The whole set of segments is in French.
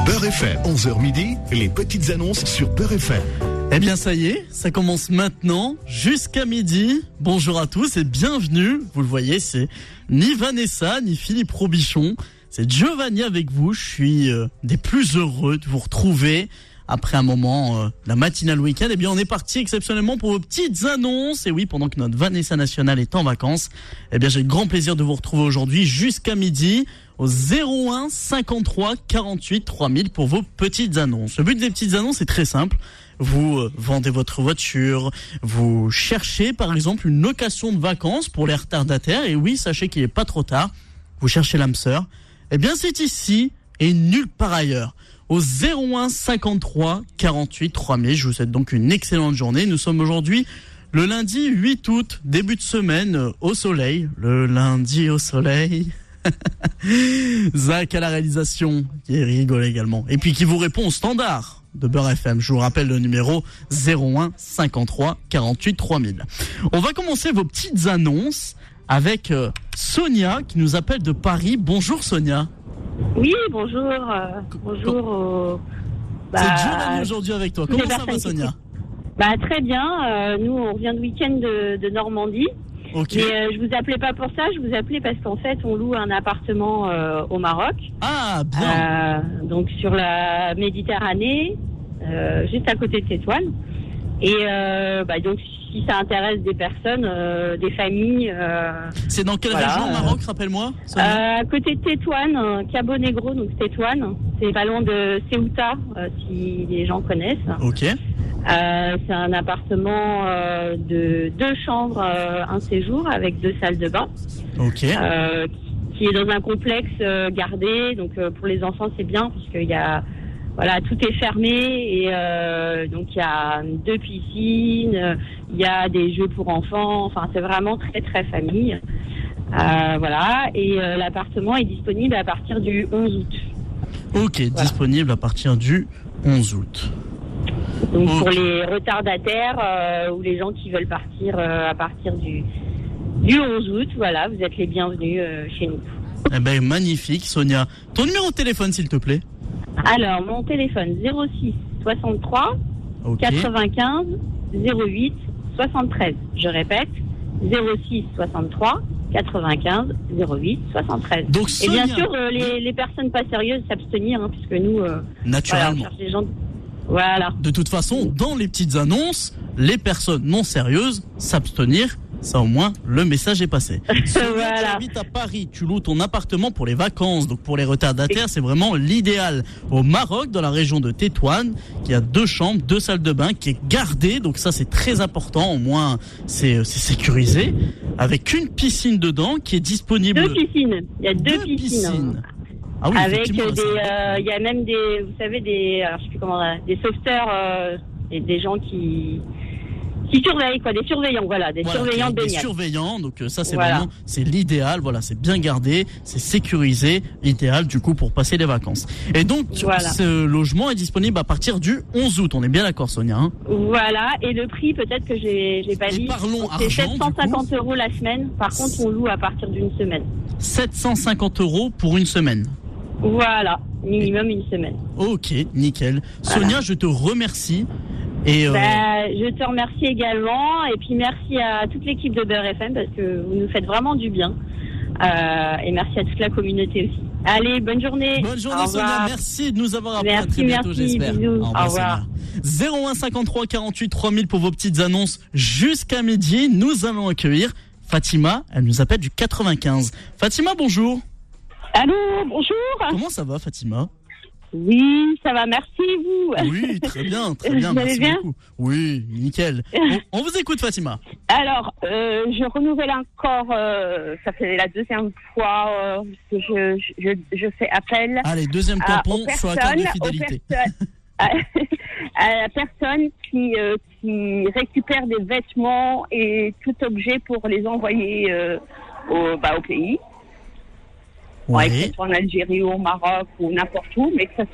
Beurre FM, 11h midi, les petites annonces sur Beurre FM. Eh bien ça y est, ça commence maintenant jusqu'à midi. Bonjour à tous et bienvenue. Vous le voyez, c'est ni Vanessa ni Philippe Robichon. C'est Giovanni avec vous. Je suis des plus heureux de vous retrouver après un moment, la matinale week-end. Eh bien on est parti exceptionnellement pour vos petites annonces. Et oui, pendant que notre Vanessa nationale est en vacances, eh bien j'ai le grand plaisir de vous retrouver aujourd'hui jusqu'à midi au 01 53 48 3000 pour vos petites annonces. Le but des petites annonces est très simple. Vous vendez votre voiture, vous cherchez par exemple une location de vacances pour les retardataires, et oui, sachez qu'il n'est pas trop tard, vous cherchez l'âme sœur, eh bien c'est ici et nulle part ailleurs. Au 01 53 48 3000, je vous souhaite donc une excellente journée. Nous sommes aujourd'hui le lundi 8 août, début de semaine au soleil, le lundi au soleil. Zach à la réalisation, qui rigole également, et puis qui vous répond au standard de Beurre FM. Je vous rappelle le numéro 01 53 48 3000. On va commencer vos petites annonces avec Sonia qui nous appelle de Paris. Bonjour Sonia. Oui, bonjour. Bonjour. C'est Giovanni aujourd'hui avec toi. Comment ça va Sonia? Très bien. Nous, on revient de week-end de Normandie. Okay. Mais je vous appelais pas pour ça, je vous appelais parce qu'en fait, on loue un appartement au Maroc. Ah, bien. Donc sur la Méditerranée, juste à côté de Tétouan. Et donc si ça intéresse des personnes, des familles. C'est dans quelle région au Maroc, rappelle-moi à côté de Tétouan, Cabo Negro, donc Tétouan. C'est pas loin de Ceuta, si les gens connaissent. Ok. C'est un appartement de 2 chambres, un séjour avec 2 salles de bain. Ok. Qui est dans un complexe gardé. Donc pour les enfants c'est bien puisqu'il y a tout est fermé et donc il y a 2 piscines, il y a des jeux pour enfants. Enfin c'est vraiment très très famille. Et l'appartement est disponible à partir du 11 août. Ok, voilà. Disponible à partir du 11 août. Donc pour les retardataires ou les gens qui veulent partir à partir du 11 août, voilà, vous êtes les bienvenus chez nous. Eh ben magnifique Sonia. Ton numéro de téléphone s'il te plaît. Alors mon téléphone 06 63 95 08 73. Je répète 06 63 95 08 73. Donc, Sonia, et bien sûr les personnes pas sérieuses s'abstenir puisque nous naturellement on cherche des gens. Voilà. De toute façon, dans les petites annonces, les personnes non sérieuses s'abstenir. Ça au moins, le message est passé. Voilà. Tu habites à Paris, tu loues ton appartement pour les vacances, donc pour les retardataires, c'est vraiment l'idéal. Au Maroc, dans la région de Tétouan, qui a 2 chambres, 2 salles de bain, qui est gardée, donc ça c'est très important, au moins c'est sécurisé, avec une piscine dedans qui est disponible. 2 piscines, il y a 2 piscines. Ah oui, avec il y a même des, vous savez, alors je sais plus comment, des sauveteurs et des gens qui surveillent des surveillants, surveillants de baignade. Des surveillants, donc ça c'est vraiment, c'est l'idéal, c'est bien gardé, c'est sécurisé, idéal du coup pour passer les vacances. Et donc ce logement est disponible à partir du 11 août, on est bien d'accord Sonia Voilà, et le prix peut-être que j'ai pas dit, c'est 750 € la semaine, par contre on loue à partir d'une semaine. 750 € pour une semaine. Voilà, minimum une semaine. Ok, nickel. Sonia, je te remercie. Et je te remercie également. Et puis merci à toute l'équipe de Beurre FM parce que vous nous faites vraiment du bien. Et merci à toute la communauté aussi. Allez, bonne journée. Bonne journée Sonia, merci de nous avoir appelé. À très bientôt, j'espère. Bisous. Au revoir. 01 53 48 3000 pour vos petites annonces jusqu'à midi. Nous allons accueillir Fatima. Elle nous appelle du 95. Fatima, bonjour. Allô, bonjour. Comment ça va Fatima? Oui, ça va, merci vous. Oui, très bien, merci bien beaucoup. Oui, nickel. On vous écoute Fatima. Alors, je renouvelle encore, ça fait la 2e fois que je fais appel. Allez, 2e tampon sur la carte de fidélité. À la personne qui récupère des vêtements et tout objet pour les envoyer au pays. Ouais. Que ce soit en Algérie ou au Maroc ou n'importe où, mais que ça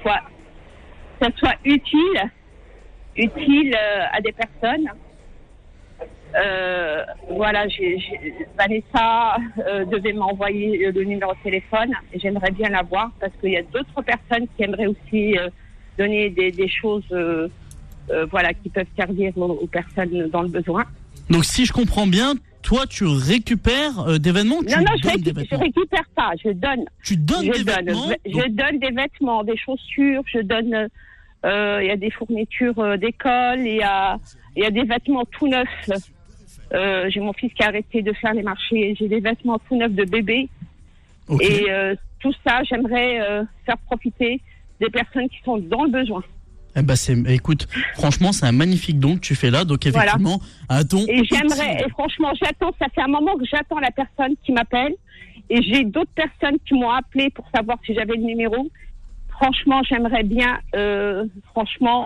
soit utile à des personnes. Voilà, Vanessa devait m'envoyer le numéro de téléphone. J'aimerais bien l'avoir parce qu'il y a d'autres personnes qui aimeraient aussi donner des choses voilà, qui peuvent servir aux personnes dans le besoin. Donc si je comprends bien, toi tu récupères des vêtements ou tu Non, donnes des vêtements? Je récupère pas, je donne. Tu donnes des vêtements? Je donne des vêtements, des chaussures, je donne... Il y a des fournitures d'école, il y a des vêtements tout neufs. J'ai mon fils qui a arrêté de faire les marchés, j'ai des vêtements tout neufs de bébé. Okay. Et tout ça, j'aimerais faire profiter des personnes qui sont dans le besoin. Eh ben écoute, franchement, c'est un magnifique don que tu fais là. Donc effectivement, voilà. Un don. Et j'aimerais, et franchement, j'attends. Ça fait un moment que j'attends la personne qui m'appelle. Et j'ai d'autres personnes qui m'ont appelé pour savoir si j'avais le numéro. Franchement, j'aimerais bien, pour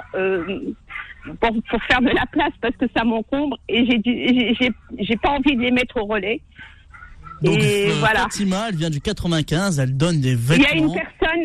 faire de la place parce que ça m'encombre et j'ai pas envie de les mettre au relais. Donc et voilà. Fatima, elle vient du 95, elle donne des vêtements. Il y a une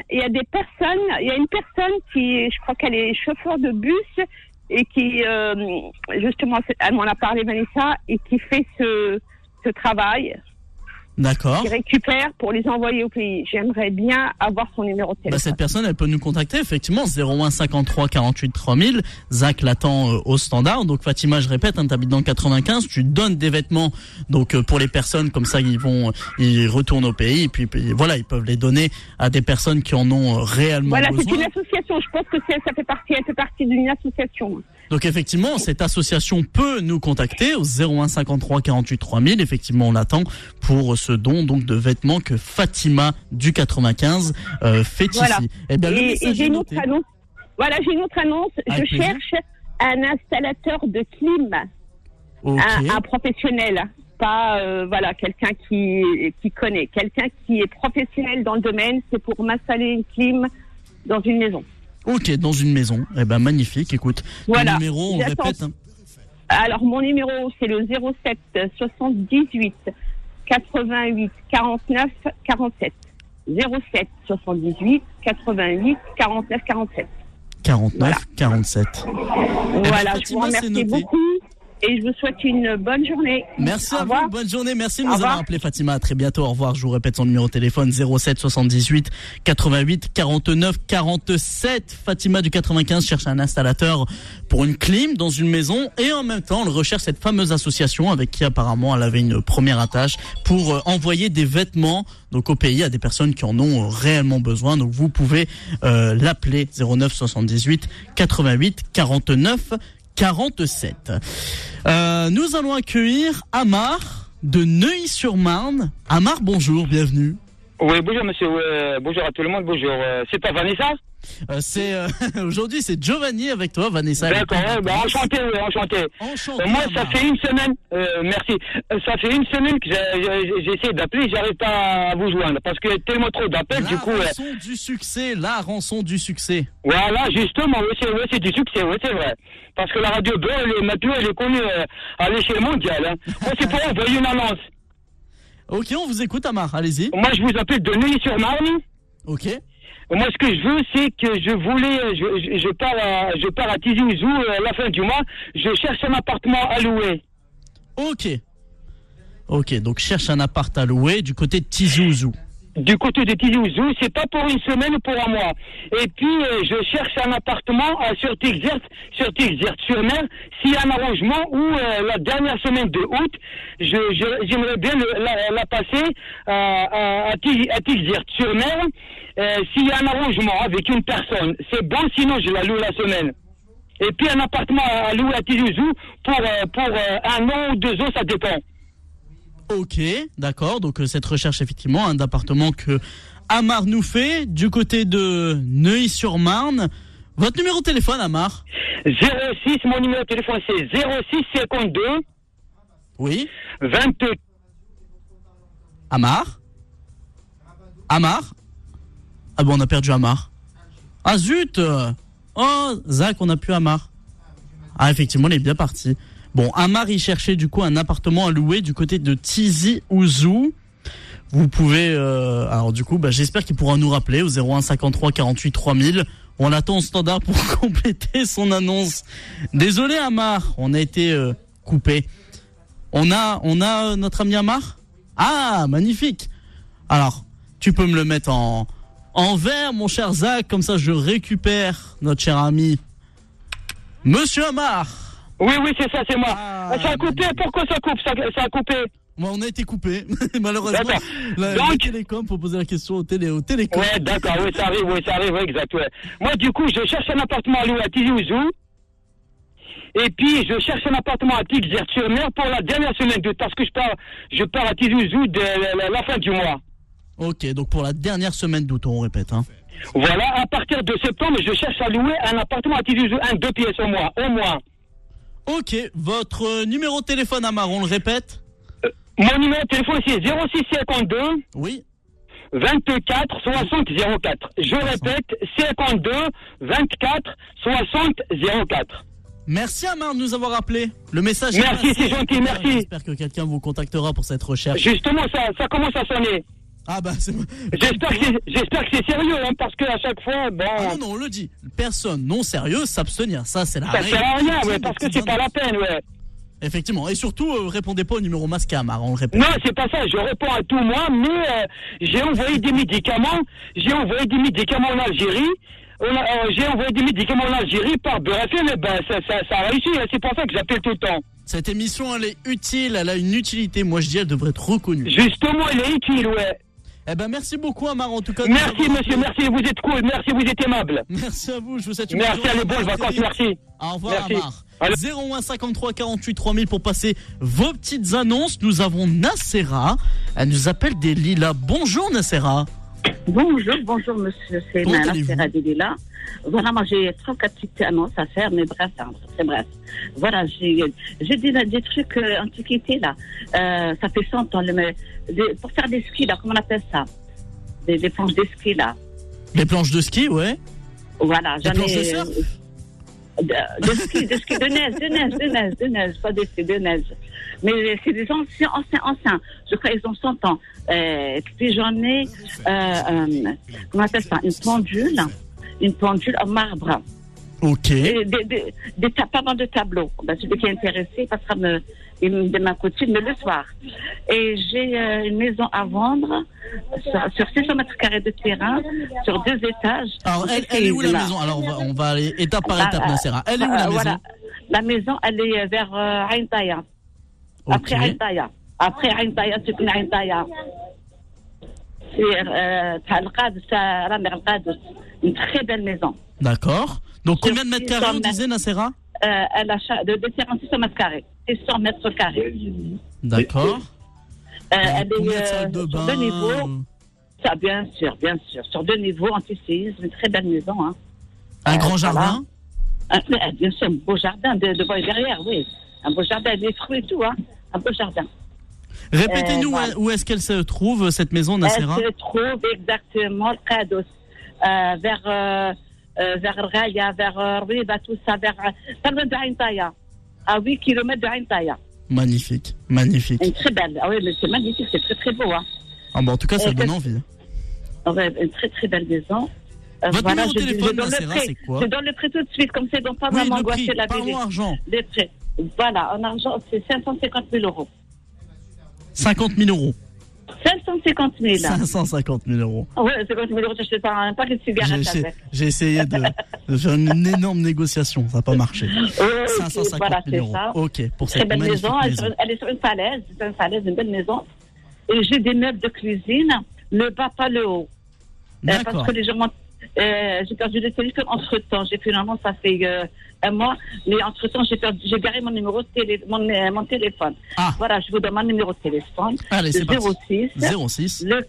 personne qui, je crois qu'elle est chauffeur de bus et qui, justement, elle m'en a parlé, Vanessa, et qui fait ce travail. D'accord. Qui récupère pour les envoyer au pays. J'aimerais bien avoir son numéro de téléphone. Cette personne, elle peut nous contacter, effectivement, 01 53 48 3000. Zach l'attend au standard. Donc Fatima, je répète, hein, t'habites dans le 95, tu donnes des vêtements donc pour les personnes, comme ça ils retournent au pays et puis voilà, ils peuvent les donner à des personnes qui en ont réellement besoin. Voilà, c'est une association. Je pense que elle fait partie d'une association. Donc effectivement, cette association peut nous contacter au 01 53 48 3000. Effectivement, on l'attend pour ce don donc de vêtements que Fatima du 95 fait voilà. Ici. Eh bien, et j'ai une autre annonce. Voilà, j'ai une autre annonce. Avec je cherche un installateur de clim, okay. un professionnel, pas voilà quelqu'un qui connaît, quelqu'un qui est professionnel dans le domaine. C'est pour m'installer une clim dans une maison. Ok, dans une maison. Eh ben magnifique. Écoute, voilà. Le numéro, on le répète. Hein. Alors mon numéro, c'est le 07 78 88 49 47. 07 78 88 49 47. 49 voilà. 47. Voilà, je vous remercie beaucoup. Et je vous souhaite une bonne journée. Merci à vous, bonne journée. Merci de nous avoir appelé, Fatima. À très bientôt, au revoir. Je vous répète son numéro de téléphone, 07 78 88 49 47. Fatima du 95 cherche un installateur pour une clim dans une maison et en même temps, elle recherche cette fameuse association avec qui apparemment elle avait une première attache pour envoyer des vêtements donc au pays à des personnes qui en ont réellement besoin. Donc vous pouvez l'appeler 09 78 88 49 47. Nous allons accueillir Amar de Neuilly-sur-Marne. Amar, bonjour, bienvenue. Oui, bonjour monsieur, bonjour à tout le monde, bonjour. C'est pas Vanessa? Aujourd'hui c'est Giovanni avec toi, Vanessa. D'accord, enchanté, oui, enchanté. Moi, ça fait une semaine, merci. Ça fait une semaine que j'essaie d'appeler, j'arrive pas à vous joindre parce qu'il y a tellement trop d'appels, du coup. La rançon du succès. Voilà, justement, oui, c'est du succès, oui, c'est vrai. Parce que la radio maintenant, elle est connue à l'échelle mondiale. Hein. Moi, c'est pour envoyer une annonce. Ok, on vous écoute, Amar, allez-y. Moi, je vous appelle de Neuilly-sur-Marne. Ok. Moi, ce que je veux, c'est que je pars à Tizi Ouzou la fin du mois. Je cherche un appartement à louer. Ok, donc cherche un appart à louer du côté de Tizi Ouzou. Du côté de Tizi Ouzou, c'est pas pour une semaine ou pour un mois. Et puis, je cherche un appartement sur Tizi-sur-Mer. S'il y a un arrangement où la dernière semaine de août, j'aimerais bien la passer à Tizi-sur-Mer. S'il y a un arrangement avec une personne, c'est bon, sinon je la loue la semaine. Et puis un appartement à louer à Tizi Ouzou pour 1 an ou 2 ans, ça dépend. Ok, d'accord. Donc cette recherche effectivement un appartement que Amar nous fait du côté de Neuilly-sur-Marne. Votre numéro de téléphone, Amar? 06, mon numéro de téléphone c'est 06 52. Oui. 22. Amar? Ah bon, on a perdu Amar. Ah zut! Oh, Zach, on a plus Amar. Ah effectivement, il est bien parti. Bon, Amar, il cherchait du coup un appartement à louer du côté de Tizi Ouzou. Vous pouvez... alors du coup, j'espère qu'il pourra nous rappeler au 01 53 48 3000. On l'attend au standard pour compléter son annonce. Désolé Amar, on a été coupé. On a notre ami Amar? Ah, magnifique. Alors, tu peux me le mettre en vert, mon cher Zach, comme ça je récupère notre cher ami Monsieur Amar. Oui, c'est ça, c'est moi. Ah, ça a coupé, pourquoi ça coupe? Ça a coupé. On a été coupé, malheureusement. D'accord. La télécom, faut poser la question au télécom. Ouais, d'accord, oui, ça arrive, ouais, exact, ouais. Moi, du coup, je cherche un appartement à louer à Tizi Ouzou. Et puis, je cherche un appartement à Tizi-Ouzou-sur-Mer pour la dernière semaine d'août, parce que je pars à Tizi Ouzou de la fin du mois. Ok, donc pour la dernière semaine d'août, on répète, hein. Voilà, à partir de septembre, je cherche à louer un appartement à Tizi Ouzou, 2 pièces au moins. Ok, votre numéro de téléphone, Amar, on le répète? Mon numéro de téléphone, c'est 0652 Oui. 24 60 04. Je répète, 52 24 60 04. Merci Amar de nous avoir appelé. Le message Merci, est passé. c'est gentil, merci. J'espère que quelqu'un vous contactera pour cette recherche. Justement, ça commence à sonner. Ah bah c'est... J'espère que c'est sérieux, hein, parce qu'à chaque fois, bon... Ah non, on le dit. Personne non sérieuse s'abstenir. Ça, c'est la Ça règle. sert à rien, ouais, parce que c'est pas la peine, ouais. Effectivement. Et surtout, répondez pas au numéro masqué, Amar, on le répète. Non, c'est pas ça, je réponds à tout moi, mais j'ai envoyé des médicaments en Algérie. J'ai envoyé des médicaments en Algérie par BRFM, et ben ça a réussi, hein, c'est pour ça que j'appelle tout le temps. Cette émission, elle est utile, elle a une utilité. Moi, je dis, elle devrait être reconnue. Justement, elle est utile, ouais. Eh ben, merci beaucoup, Amar, en tout cas. Merci, monsieur, merci, vous êtes cool, merci, vous êtes aimable. Merci à vous, je vous souhaite une Merci, allez, bonnes vacances, merci. Au revoir, Merci. Amar. Allô. 01 53 48 3000 pour passer vos petites annonces. Nous avons Nacera. Elle nous appelle des Lilas. Bonjour, Nacera. Bonjour monsieur, c'est Comment Nana allez-vous? Serradilla. Voilà, moi j'ai 34 petites annonces à faire, mais bref, hein, c'est bref. Voilà, j'ai des trucs antiquités là. Ça fait 100 ans, pour faire des skis là, comment on appelle ça? Des planches de ski là. Les planches de ski, ouais. Voilà, Les j'en planches de ai. surf De neige, pas de ski, de neige. Mais c'est des anciens. Je crois qu'ils ont 100 ans. Puis j'en ai, comment on appelle ça? Une pendule en marbre. Ok. Pas mal de tableaux. Ben, celui qui est intéressé passera de ma coutume, mais le soir. Et j'ai une maison à vendre sur 600 mètres carrés de terrain, sur 2 étages. Alors, elle est où la maison? Alors, on va aller étape par étape, Nacera. Elle est où la maison? Voilà. La maison, elle est vers Ain Taya. Ok. Après Ain Taya, c'est une Ain Taya. C'est une très belle maison. D'accord. Donc, combien de mètres carrés, on disait, Nacera? Elle a de terrain 600 mètres carrés. 600 mètres carrés. D'accord. Elle Combien de est salles de sur bain? 2 niveaux. Ça, bien sûr. Sur 2 niveaux, anti-séisme, une très belle maison. Hein. Un grand jardin? Bien sûr, un beau jardin devant et derrière, oui. Un beau jardin, des fruits et tout, hein. Un beau jardin. Répétez-nous voilà. où est-ce qu'elle se trouve, cette maison, Nacera? Elle se trouve exactement, le Qados, vers Raya, vers Riba, tout ça, pas loin de Ain Taya, à 8 km de Ain Taya. Magnifique. Une très belle, ah oui, mais c'est magnifique, c'est très très beau. Hein. Ah bon, en tout cas, ça donne envie. Ouais, une très très belle maison. Votre Voilà, numéro de téléphone, Nacera, c'est quoi? Je donne le prix tout de suite, comme ça, ils ne vont pas Oui, vraiment le prix, angoisser la parlons vie. argent. Les prix. Voilà, en argent, c'est 550 000 euros. 50 000 euros. 550 000. 550 000 euros. Oui, 50 000 euros, je ne pas un paquet de cigarettes avec. J'ai essayé de faire une énorme négociation, ça n'a pas marché. 550 voilà, 000 euros. Ça. Ok, pour Très cette belle magnifique maison. Elle est sur une falaise, une belle maison. Et j'ai des meubles de cuisine, le bas, pas le haut. D'accord. Parce que les gens j'ai perdu le téléphone entre-temps. J'ai finalement, ça fait un mois, mais entre-temps, j'ai garé mon numéro de mon téléphone. Ah. Voilà, je vous donne mon numéro de téléphone. Allez, c'est parti. 06 le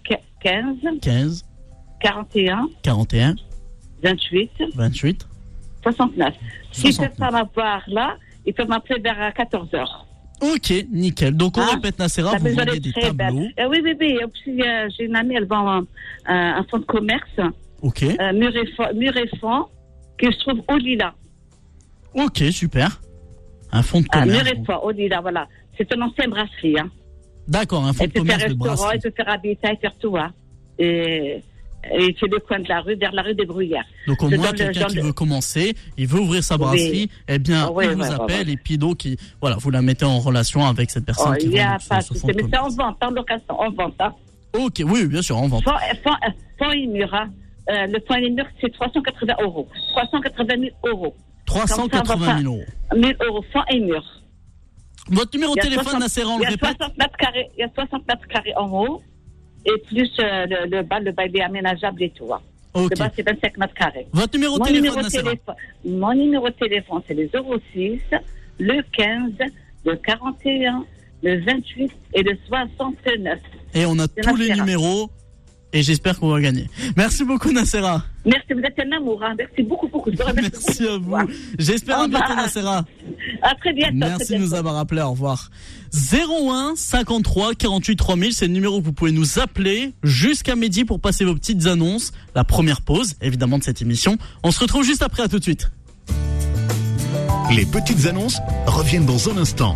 15 41 41 28 28 69. S'ils ne 69. peuvent pas m'avoir là, ils peuvent m'appeler vers 14h. Ok, nickel. Donc on répète, Nacera, La vous maison vendez est des très tableaux. belle. Oui. Et puis, j'ai une amie, elle vend un fonds de commerce, Ok. mur et fond, qui se trouve au Lila. Ok, super. Un fonds de commerce. Mur et fond, au Lila, voilà. C'est une ancienne brasserie. Hein. D'accord, un fonds Elle de peut faire commerce de restaurant, brasserie. elle peut faire habitat, elle peut faire tout. Hein. Et Et c'est le coin de la rue, vers la rue des Bruyères. Donc au C'est moins, dans le quelqu'un genre qui de- veut commencer, il veut ouvrir sa brasserie, eh bien, Oui, il vous ouais, appelle ouais. et puis donc, voilà, vous la mettez en relation avec cette personne qui il n'y vend a donc pas de ce souci. fonds de Mais c'est en commerce. vente, en location, en vente. Hein. Ok, oui, bien sûr, en vente. Fond et mur, hein. Le fond et mur, c'est 380 €. 380 000 €. 380 000 euros. 1000 € fond et mur. Votre numéro de Il y a téléphone, 60 Nassera, on il le y a répète 60 mètres carrés, il y a 60 mètres carrés en haut. Et plus le bas, il est aménageable et tout. Hein. Ok. Le bas, c'est 25 mètres carrés. Votre numéro de Mon téléphone, numéro de Nassera. mon numéro de téléphone, c'est le 06, le 15, le 41, le 28 et le 69. Et on a C'est tous les Nassera. numéros et j'espère qu'on va gagner. Merci beaucoup, Nassera. Merci, vous êtes un amour. Hein. Merci beaucoup. Je vous remercie Merci à beaucoup. vous. J'espère à Au revoir. bientôt, Nassera. À très bientôt. Merci très de nous bientôt. avoir appelé, au revoir. 01 53 48 3000, c'est le numéro que vous pouvez nous appeler jusqu'à midi pour passer vos petites annonces. La première pause, évidemment, de cette émission. On se retrouve juste après, à tout de suite. Les petites annonces reviennent dans un instant.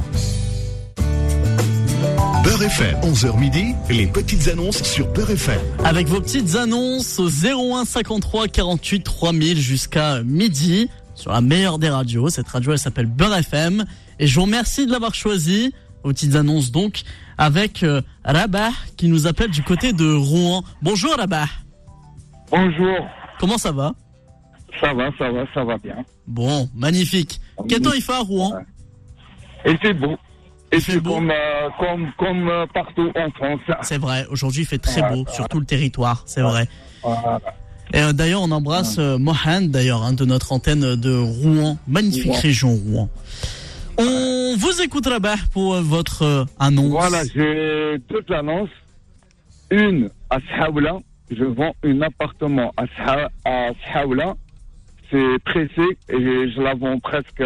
Beurre FM, 11h midi, les petites annonces sur Beurre FM. Avec vos petites annonces au 01 53 48 3000 jusqu'à midi sur la meilleure des radios. Cette radio, elle s'appelle Beurre FM. Et je vous remercie de l'avoir choisi. Vos petites annonces donc avec Rabah qui nous appelle du côté de Rouen. Bonjour Rabah. Bonjour, Comment ça va? ça va bien. Bon, magnifique. Quel temps il fait à Rouen? Et c'est beau. Et Il fait c'est beau. comme partout en France. C'est vrai, aujourd'hui il fait très beau sur tout le territoire, c'est vrai. Voilà. Et d'ailleurs on embrasse Mohan, d'ailleurs, de notre antenne de Rouen, magnifique Rouen. région Rouen. On vous écoute là-bas pour votre annonce. Voilà, j'ai deux annonces. Une à Saoula, je vends un appartement à Saoula. C'est pressé et je la vends presque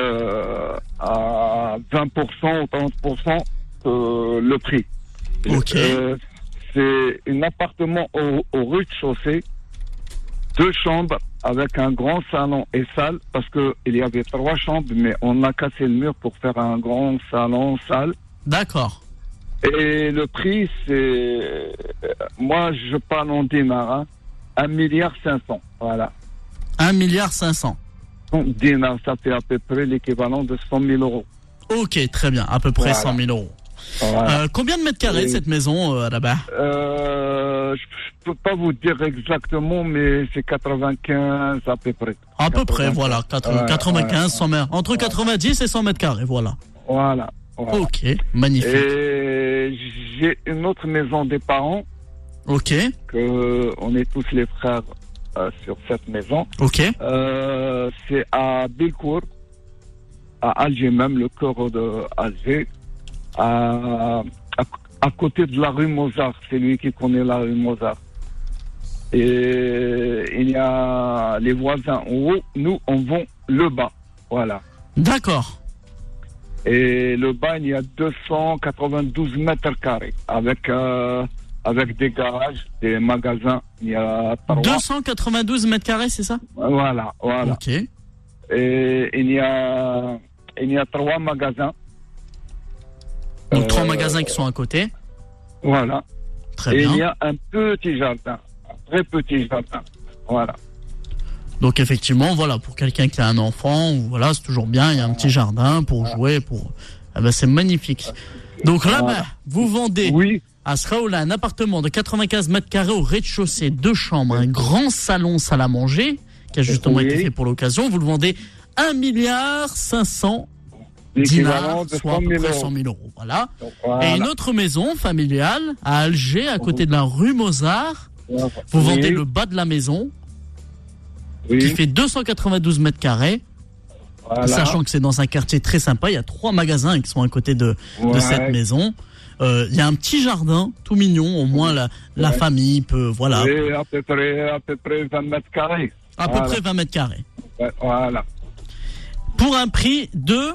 à 20% ou 30% le prix. Ok. C'est un appartement au rez-de-chaussée, 2 chambres avec un grand salon et salle, parce que il y avait 3 chambres, mais on a cassé le mur pour faire un grand salon, salle. D'accord. Et le prix, c'est, moi je parle en dinars, 1,5 milliard, voilà. 1,5 milliard. Donc, dinars, ça fait à peu près l'équivalent de 100 000 euros. Ok, très bien, à peu près Voilà. 100 000 euros. Voilà. Combien de mètres carrés Oui. cette maison là-bas? Je peux pas vous dire exactement, mais c'est 95 à peu près. À peu près, 95. voilà, 95, Ouais, 100 mètres, entre 90 et 100 mètres carrés, voilà. Voilà. Ok, magnifique. Et j'ai une autre maison des parents, Ok, que on est tous les frères sur cette maison. ok, C'est à Bilcourt, à Alger même, le cœur de Alger, à côté de la rue Mozart. C'est lui qui connaît la rue Mozart. Et il y a les voisins en haut, nous on vend le bas, voilà. d'accord. Et le bas, il y a 292 mètres carrés avec des garages, des magasins. Il y a 3. 292 mètres carrés, c'est ça? Voilà. Ok, Et il y a 3 magasins. donc 3 magasins qui sont à côté, Voilà. très Et bien. il y a un petit jardin, un très petit jardin. Voilà. Donc effectivement, voilà, pour quelqu'un qui a un enfant, voilà, c'est toujours bien, il y a un petit jardin pour jouer, ah ben, c'est magnifique. Donc là, Voilà. vous vendez Oui, à Sraoula un appartement de 95 mètres carrés au rez-de-chaussée, 2 chambres, un grand salon salle à manger, qui a justement Oui. été fait pour l'occasion. Vous le vendez 1,5 milliard l'équivalent dinars, de soit à 100 peu 000 près euros. 100 000 euros. Voilà. Donc, Et voilà. une autre maison familiale à Alger, à côté de la rue Mozart. Vous Oui, vendez le bas de la maison, oui, qui fait 292 mètres carrés. voilà. Sachant que c'est dans un quartier très sympa, il y a 3 magasins qui sont à côté de Ouais. cette maison. Il y a un petit jardin tout mignon, au moins la famille peut, voilà, Oui, à peu près 20 mètres carrés. à peu près 20 mètres carrés. Ouais, voilà. Pour un prix de...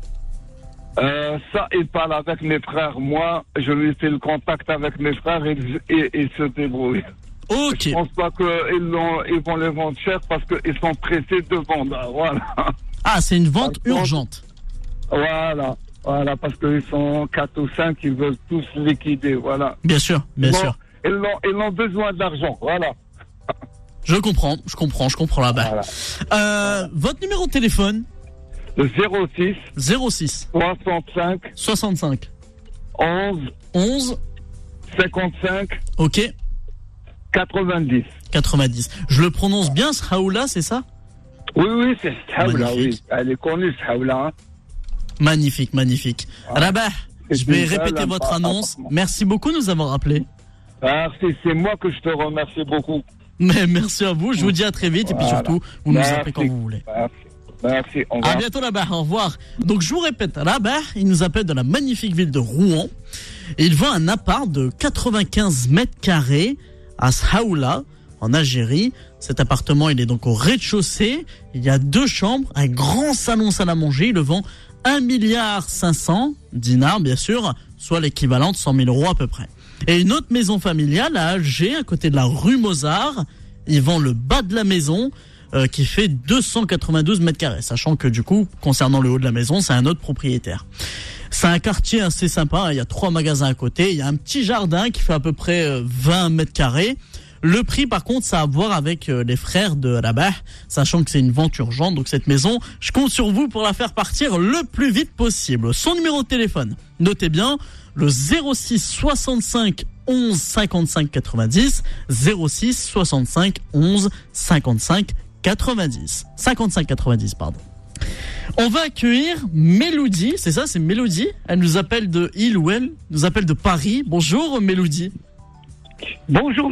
Ça, il parle avec mes frères. Moi, je lui fais le contact avec mes frères et ils se débrouillent. Ok, Je pense pas qu'ils vont les vendre cher parce qu'ils sont pressés de vendre. Voilà. ah c'est une vente Par contre- urgente. Voilà. Voilà, parce qu'ils sont 4 ou 5, ils veulent tous liquider. Voilà. Bien sûr, bien Bon, sûr. Ils ont besoin d'argent. Voilà. Je comprends là-bas. Voilà. Votre numéro de téléphone? Le 06 65 11 55 Ok. 90. Je le prononce bien, Sraoula, c'est ça? Oui, c'est Sraoula, oui. Magnifique. Elle est connue, Sraoula. Magnifique. Rabah, je vais répéter votre annonce. Merci beaucoup de nous avoir rappelé. Merci, c'est moi que je te remercie beaucoup. Mais merci à vous, je vous dis à très vite, et puis surtout, vous nous appelez quand vous voulez. Merci, au revoir. À bientôt Rabah, au revoir. Donc je vous répète, Rabah, il nous appelle de la magnifique ville de Rouen. Et il vend un appart de 95 mètres carrés à Sraoula, en Algérie. Cet appartement, il est donc au rez-de-chaussée. Il y a 2 chambres, un grand salon salle à manger. Il le vend 1,5 milliard dinars, bien sûr, soit l'équivalent de 100 000 euros à peu près. Et une autre maison familiale à Alger, à côté de la rue Mozart. Il vend le bas de la maison, qui fait 292 mètres carrés. Sachant que du coup, concernant le haut de la maison, c'est un autre propriétaire. C'est un quartier assez sympa. Il y a 3 magasins à côté. Il y a un petit jardin qui fait à peu près 20 mètres carrés. Le prix, par contre, ça a à voir avec les frères de Rabah, sachant que c'est une vente urgente. Donc cette maison, je compte sur vous pour la faire partir le plus vite possible. Son numéro de téléphone, notez bien, le 06 65 11 55 90, 06 65 11 55 90, 55 90, pardon. On va accueillir Mélodie, c'est ça, c'est Mélodie. Elle nous appelle de Île ou elle nous appelle de Paris. Bonjour Mélodie. Bonjour,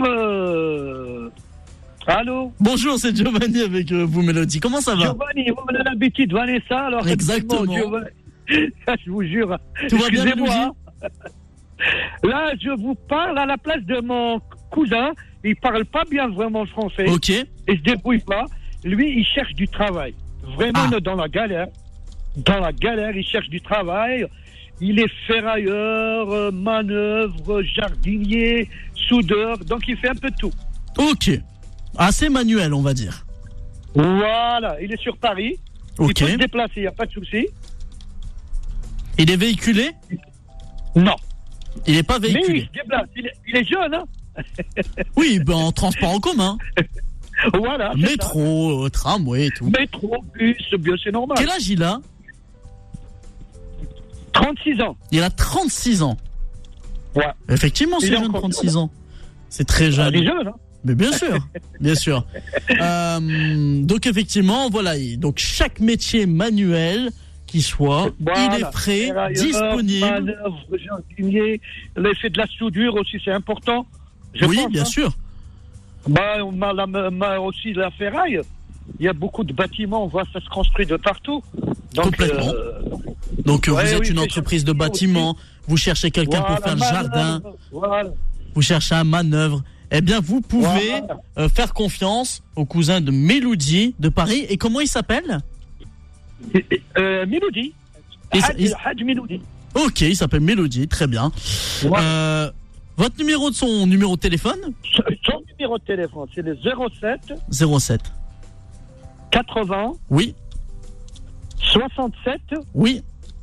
allô. Bonjour, c'est Giovanni avec vous, Mélodie. Comment ça va? Giovanni, vous avez l'habitude de Vanessa, alors. Exactement. Je vous jure. Tout va bien, Mélodie? Là, je vous parle à la place de mon cousin. Il parle pas bien vraiment français. Ok. Et se débrouille pas. Lui, il cherche du travail. Vraiment dans la galère. Dans la galère, il cherche du travail. Il est ferrailleur, manœuvre, jardinier, soudeur. Donc, il fait un peu de tout. Ok. Assez manuel, on va dire. Voilà. Il est sur Paris. Ok. Il peut se déplacer, il n'y a pas de souci. Il est véhiculé? Non. Il n'est pas véhiculé. Mais il se déplace. Il est jeune, hein? Oui, ben, en transport en commun. Voilà. Métro, tramway et tout. Métro, bus, bien, c'est normal. Quel âge il a? 36 ans. Il a 36 ans. Ouais. Effectivement, c'est jeune, 36 ans. C'est très jeune. Il est jeune, hein? Mais bien sûr, bien sûr. Donc effectivement, voilà. Donc chaque métier manuel qui soit, il est prêt, disponible. Manœuvre, jardinier, l'effet de la soudure aussi, c'est important. Oui, bien sûr. On a aussi la ferraille. Il y a beaucoup de bâtiments, on voit ça se construit de partout. Donc, complètement. Donc vous êtes une entreprise de bâtiment, vous cherchez quelqu'un pour faire le jardin, vous cherchez un manœuvre. Eh bien, vous pouvez faire confiance au cousin de Mélodie de Paris. Et comment il s'appelle? Mélodie. Hadj Mélodie. Ok, il s'appelle Mélodie, très bien. Votre numéro de téléphone? Son numéro de téléphone, c'est le 07 80. Oui. 67. Oui.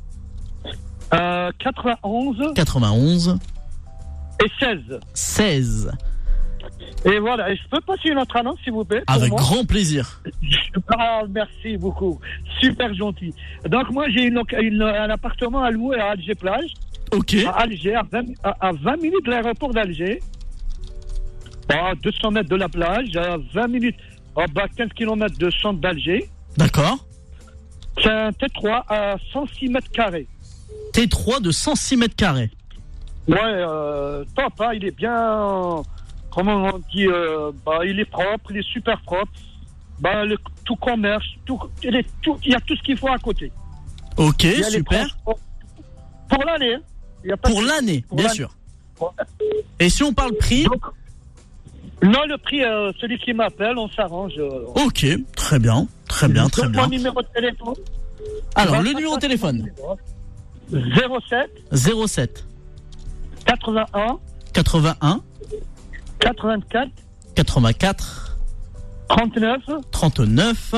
91. Et 16. Et voilà, et je peux passer une autre annonce, s'il vous plaît? Avec grand plaisir. Merci beaucoup. Super gentil. Donc, moi, j'ai un appartement à louer à Alger Plage. Ok. À Alger, à 20 minutes de l'aéroport d'Alger. À 200 mètres de la plage, à 20 minutes, à 15 km de centre d'Alger. D'accord. C'est un T3 à 106 mètres carrés. T3 de 106 mètres carrés. Ouais, top, hein, il est bien... Comment on dit, il est propre, il est super propre. Tout commerce, il y a tout ce qu'il faut à côté. Ok, super. Pour l'année. Hein. Pour l'année, bien sûr. Et si on parle prix? Non, le prix, celui qui m'appelle, on s'arrange. Ok, très bien. Mon numéro de téléphone. Alors, le numéro de téléphone? 07 81 84 39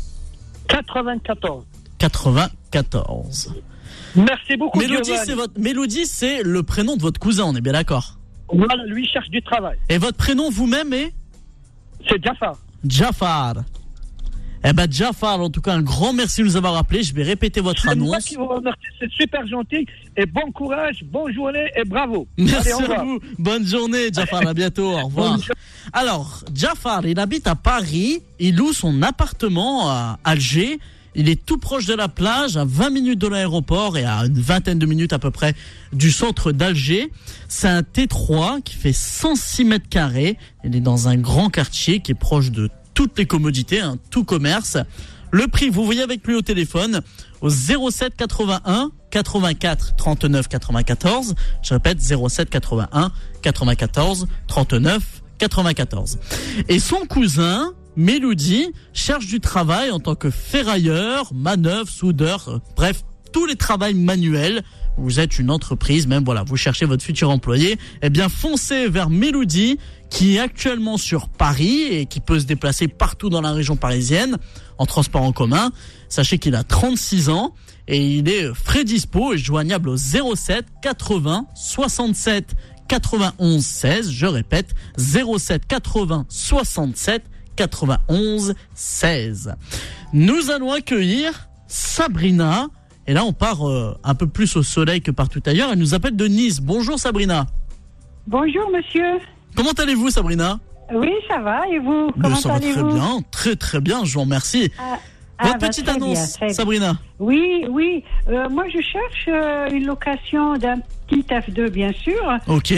94. Merci beaucoup. Mélodie, c'est le prénom de votre cousin, on est bien d'accord? Voilà, lui cherche du travail. Et votre prénom vous-même est? C'est Jafar. Jafar. Eh ben Jafar, en tout cas, un grand merci de nous avoir appelé. Je vais répéter votre C'est moi annonce. qui vous remercie, c'est super gentil. Et bon courage, bonne journée et bravo. Merci Allez, au revoir. à vous. Bonne journée, Jafar. À bientôt. Au revoir. Alors, Jafar, il habite à Paris. Il loue son appartement à Alger. Il est tout proche de la plage, à 20 minutes de l'aéroport et à une vingtaine de minutes à peu près du centre d'Alger. C'est un T3 qui fait 106 mètres carrés. Il est dans un grand quartier qui est proche de toutes les commodités, tout commerce. Le prix, vous voyez avec lui au téléphone, au 07 81 84 39 94. Je répète, 07 81 94 39 94. Et son cousin, Mélodie, cherche du travail en tant que ferrailleur, manœuvre, soudeur, bref, tous les travails manuels. Vous êtes une entreprise, même voilà, vous cherchez votre futur employé, eh bien foncez vers Mélodie, qui est actuellement sur Paris et qui peut se déplacer partout dans la région parisienne en transport en commun. Sachez qu'il a 36 ans et il est frais dispo et joignable au 07 80 67 91 16. Je répète, 07 80 67 91 16. Nous allons accueillir Sabrina. Et là, on part un peu plus au soleil que partout ailleurs. Elle nous appelle de Nice. Bonjour Sabrina. Bonjour monsieur. Comment allez-vous Sabrina? Oui, ça va. Et vous? Comment ça va allez-vous? très bien, très très bien, je vous remercie. Votre petite très annonce, bien, Sabrina. Oui. Moi, je cherche une location d'un petit F2, bien sûr. Ok.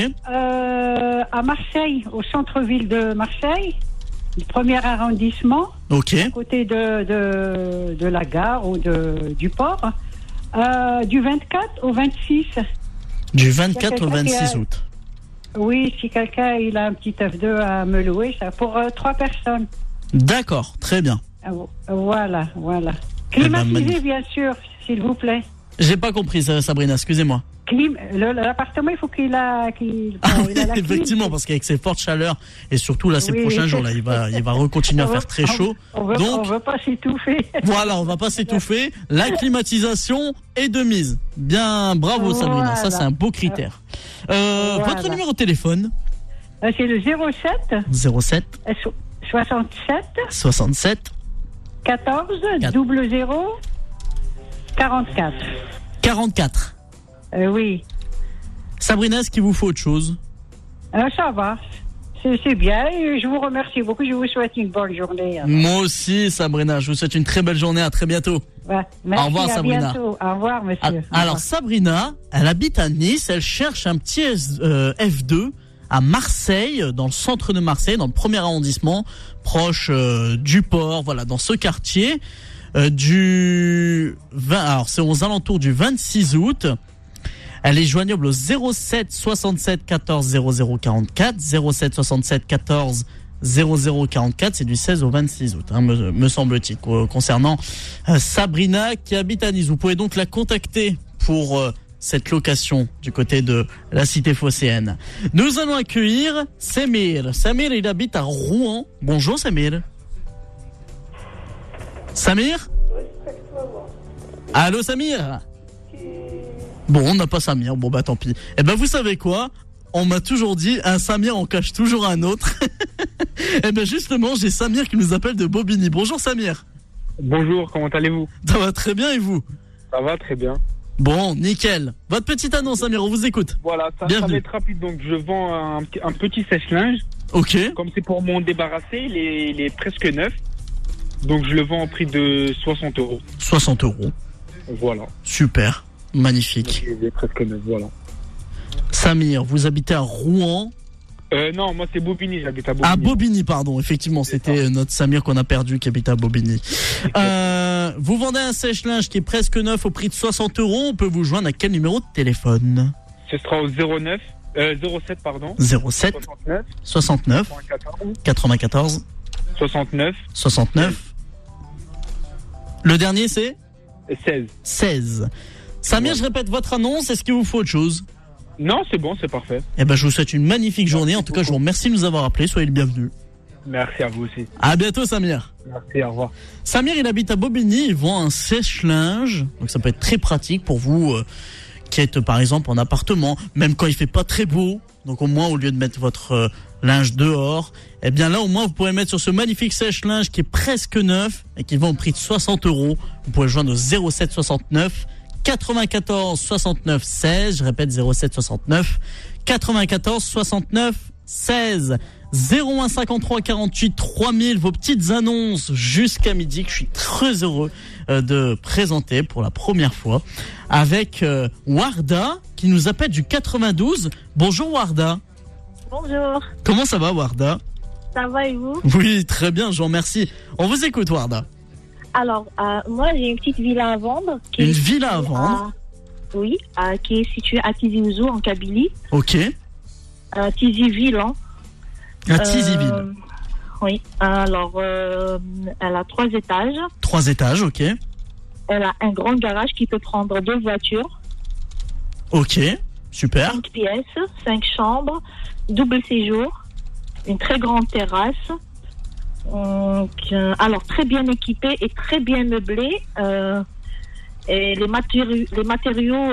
À Marseille, au centre-ville de Marseille, le premier arrondissement. Ok. À côté de la gare ou du port. Du 24 au 26. Du 24 au 26 août. Oui, si quelqu'un il a un petit F2 à me louer, ça pour 3 personnes. D'accord, très bien. Voilà. Eh ben, Climatisé, bien sûr, s'il vous plaît. J'ai pas compris, Sabrina, excusez-moi. L'appartement, il faut qu'il a la effectivement, clim. parce qu'avec ces fortes chaleurs et surtout là ces prochains jours là, il va recontinuer à faire très chaud. On Donc veut pas s'étouffer. Voilà, on va pas s'étouffer. La climatisation est de mise. Bien, bravo Sabrina, ça c'est un beau critère. Votre numéro de téléphone? C'est le 07 67 14 00 44. 44. Oui. Sabrina, est-ce qu'il vous faut autre chose? Ça va. C'est bien. Et je vous remercie beaucoup. Je vous souhaite une bonne journée. Moi aussi, Sabrina. Je vous souhaite une très belle journée. À très bientôt. Ouais, merci, au revoir, Sabrina. Bientôt. Au revoir, monsieur. Alors, Sabrina, elle habite à Nice. Elle cherche un petit F2 à Marseille, dans le centre de Marseille, dans le premier arrondissement, proche du port. Voilà, dans ce quartier. Alors, c'est aux alentours du 26 août. Elle est joignable au 07 67 14 00 44, 07 67 14 00 44, c'est du 16 au 26 août, me semble-t-il, concernant Sabrina qui habite à Nice. Vous pouvez donc la contacter pour cette location du côté de la cité phocéenne. Nous allons accueillir Samir. Samir, il habite à Rouen. Bonjour Samir. Samir? Allô Samir? Bon, on n'a pas Samir, bon bah tant pis. Eh ben vous savez quoi? On m'a toujours dit, un Samir on cache toujours un autre. Eh ben justement, j'ai Samir qui nous appelle de Bobigny. Bonjour Samir. Bonjour, comment allez-vous? Ça va très bien et vous? Ça va très bien. Bon, nickel. Votre petite annonce Samir, on vous écoute. Voilà, ça va être rapide, donc je vends un petit sèche-linge. Ok. Comme c'est pour m'en débarrasser, il est presque neuf. Donc je le vends au prix de 60 €. 60 €. Voilà. Super. Magnifique. Il est presque neuf, voilà. Samir, vous habitez à Rouen? Non, moi c'est Bobigny, j'habite à Bobigny. À Bobigny, pardon. Effectivement, c'était notre Samir qu'on a perdu qui habite à Bobigny. Vous vendez un sèche-linge qui est presque neuf au prix de 60 €. On peut vous joindre à quel numéro de téléphone? Ce sera au 07 69 94 69. Le dernier c'est 16. Samir, je répète votre annonce. Est-ce qu'il vous faut autre chose? Non, c'est bon, c'est parfait. Eh ben, je vous souhaite une magnifique journée. En tout cas, je vous remercie de nous avoir appelés. Soyez le bienvenu. Merci à vous aussi. À bientôt, Samir. Merci, au revoir. Samir, il habite à Bobigny. Il vend un sèche-linge. Donc, ça peut être très pratique pour vous qui êtes par exemple en appartement, même quand il fait pas très beau, donc au moins au lieu de mettre votre linge dehors, eh bien là au moins vous pourrez mettre sur ce magnifique sèche-linge qui est presque neuf et qui vend au prix de 60 €. Vous pouvez le joindre au 07 69 94 69 16, je répète 07 69 94 69 16. 01 53 48 3000, vos petites annonces jusqu'à midi que je suis très heureux de présenter pour la première fois avec Warda qui nous appelle du 92. Bonjour Warda. Bonjour. Comment ça va Warda? Ça va et vous? Oui, très bien, je vous remercie. On vous écoute Warda. Alors, moi j'ai une petite villa à vendre. Une villa à vendre? Oui, qui est située à Tizi Ouzou en Kabylie. Ok. Tizi Ville, hein. À Tizi Ville. Oui, alors elle a 3 étages. 3 étages, ok. Elle a un grand garage qui peut prendre 2 voitures. Ok, super. 5 pièces, 5 chambres, double séjour, une très grande terrasse. Donc, alors très bien équipée et très bien meublée. Et les matériaux,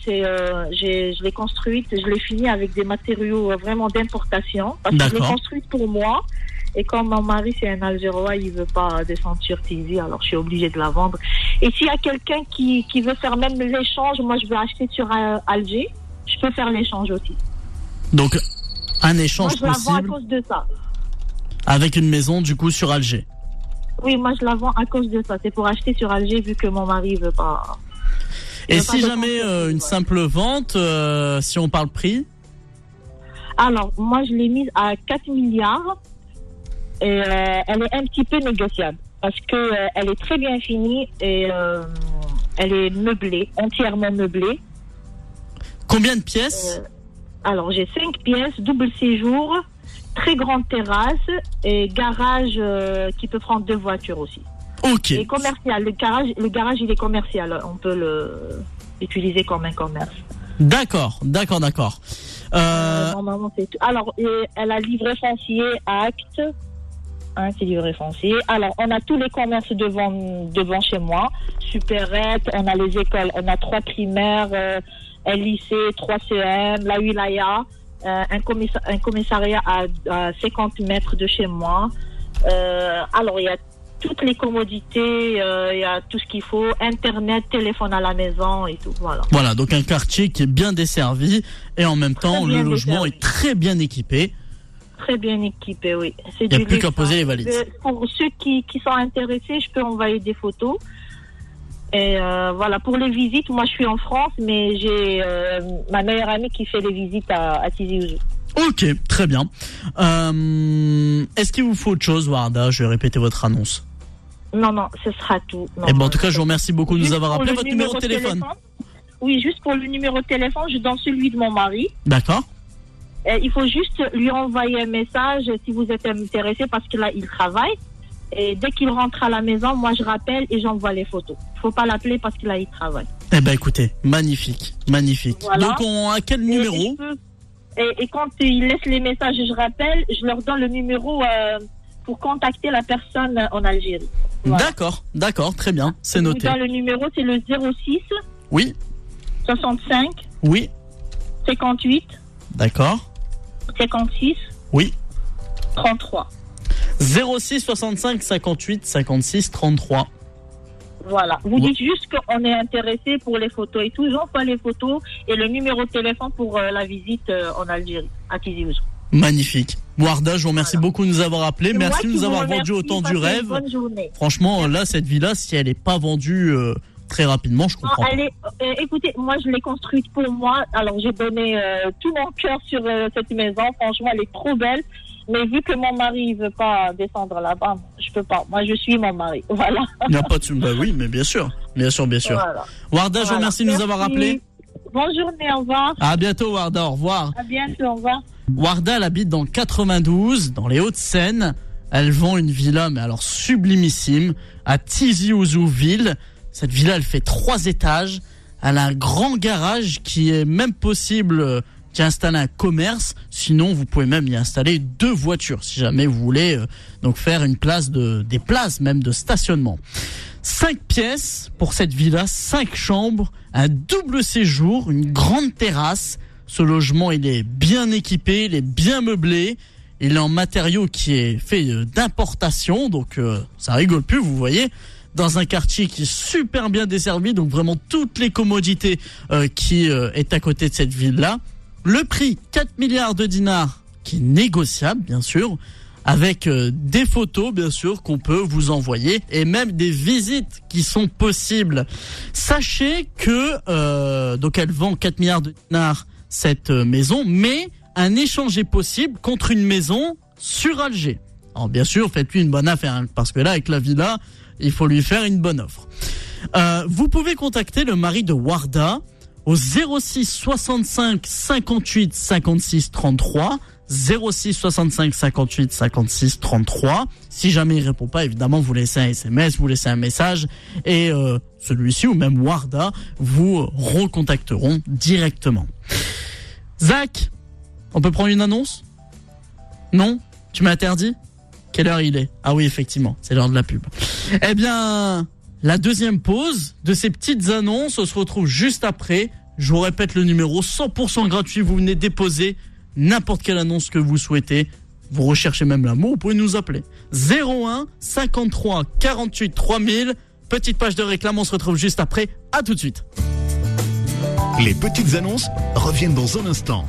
je l'ai construite, je l'ai finie avec des matériaux vraiment d'importation. Parce que je l'ai construite pour moi. Et comme mon mari c'est un Algérois, il veut pas descendre sur Tizi, alors je suis obligée de la vendre. Et s'il y a quelqu'un qui veut faire même l'échange, moi je veux acheter sur Alger, je peux faire l'échange aussi. Donc un échange moi, je possible. La vends à cause de ça. Avec une maison du coup sur Alger. Oui, moi je la vends à cause de ça. C'est pour acheter sur Alger vu que mon mari veut pas. Et si jamais une simple vente, si on parle prix? Alors, moi je l'ai mise à 4 milliards et elle est un petit peu négociable parce que elle est très bien finie et elle est meublée, entièrement meublée. Combien de pièces? Alors, j'ai 5 pièces, double séjour, très grande terrasse et garage qui peut prendre 2 voitures aussi. Ok. Et commercial. Le garage, il est commercial. On peut l'utiliser comme un commerce. D'accord. Normalement, c'est tout. Alors, elle a livré foncier à Acte. C'est livré foncier. Alors, on a tous les commerces devant chez moi. Supérette, on a les écoles. On a 3 primaires, un lycée, 3 CM, la wilaya. Un commissariat à 50 mètres de chez moi. Alors, il y a toutes les commodités, il y a tout ce qu'il faut, Internet, téléphone à la maison et tout, voilà. Voilà, donc un quartier qui est bien desservi et en même temps, le logement est très bien équipé. Très bien équipé, oui. Il n'y a plus qu'à poser les valises. Pour ceux qui sont intéressés, je peux envoyer des photos. Et voilà, pour les visites, moi je suis en France, mais j'ai ma meilleure amie qui fait les visites à Tizi Ouzou. Ok, très bien. Est-ce qu'il vous faut autre chose, Warda? Je vais répéter votre annonce. Non, ce sera tout. Et en tout cas, je vous remercie beaucoup de nous avoir appelé. Votre numéro de téléphone? Oui, juste pour le numéro de téléphone, je donne celui de mon mari. D'accord. Il faut juste lui envoyer un message si vous êtes intéressé parce que là, il travaille. Et dès qu'il rentre à la maison, moi, je rappelle et j'envoie les photos. Il faut pas l'appeler parce que là, il travaille. Eh ben, écoutez, magnifique. Voilà. Donc, à quel numéro? Et quand ils laissent les messages, je rappelle, je leur donne le numéro pour contacter la personne en Algérie. Voilà. D'accord, très bien, c'est noté. Le numéro, c'est le 06. Oui. 65. Oui. 58. D'accord. 56. Oui. 33. 06 65 58 56 33. Voilà. Vous dites juste qu'on est intéressé pour les photos et tout. J'envoie les photos et le numéro de téléphone pour la visite en Algérie, à Tizi Ouzou. Magnifique. Warda, je vous remercie beaucoup de nous avoir appelés. Merci de nous avoir vendu autant du rêve. Bonne journée. Franchement, là, cette villa, si elle n'est pas vendue très rapidement, je comprends pas. Écoutez, moi, je l'ai construite pour moi. Alors, j'ai donné tout mon cœur sur cette maison. Franchement, elle est trop belle. Mais vu que mon mari ne veut pas descendre là-bas, je peux pas. Moi, je suis mon mari. Voilà. Il n'y a pas de... Bah oui, mais bien sûr. Voilà. Warda, je vous remercie de nous avoir appelés. Bonne journée, au revoir. À bientôt, Warda, au revoir. À bientôt, au revoir. Warda, elle habite dans 92, dans les Hauts-de-Seine. Elle vend une villa, mais alors sublimissime, à Tizi Ouzou ville. Cette villa, elle fait 3 étages. Elle a un grand garage qui est même possible... qui a installé un commerce, sinon vous pouvez même y installer 2 voitures si jamais vous voulez donc faire des places même de stationnement. 5 pièces pour cette villa, 5 chambres, un double séjour, une grande terrasse. Ce logement, il est bien équipé, il est bien meublé. Il est en matériau qui est fait d'importation, donc ça rigole plus, vous voyez. Dans un quartier qui est super bien desservi, donc vraiment toutes les commodités qui est à côté de cette ville-là. Le prix, 4 milliards de dinars, qui est négociable, bien sûr, avec des photos, bien sûr, qu'on peut vous envoyer, et même des visites qui sont possibles. Sachez que, donc elle vend 4 milliards de dinars, cette maison, mais un échange est possible contre une maison sur Alger. Alors bien sûr, faites-lui une bonne affaire, hein, parce que là, avec la villa, il faut lui faire une bonne offre. Vous pouvez contacter le mari de Warda au 06 65 58 56 33, 06 65 58 56 33. Si jamais il répond pas, évidemment, vous laissez un SMS, vous laissez un message, et celui-ci ou même Warda vous recontacteront directement. Zach, on peut prendre une annonce ? Non ? Tu m'as interdit ? Quelle heure il est ? Ah oui, effectivement, c'est l'heure de la pub. Eh bien, la deuxième pause de ces petites annonces, on se retrouve juste après. Je vous répète le numéro 100% gratuit. Vous venez déposer n'importe quelle annonce que vous souhaitez. Vous recherchez même l'amour, vous pouvez nous appeler. 01 53 48 3000. Petite page de réclame, on se retrouve juste après. À tout de suite. Les petites annonces reviennent dans un instant.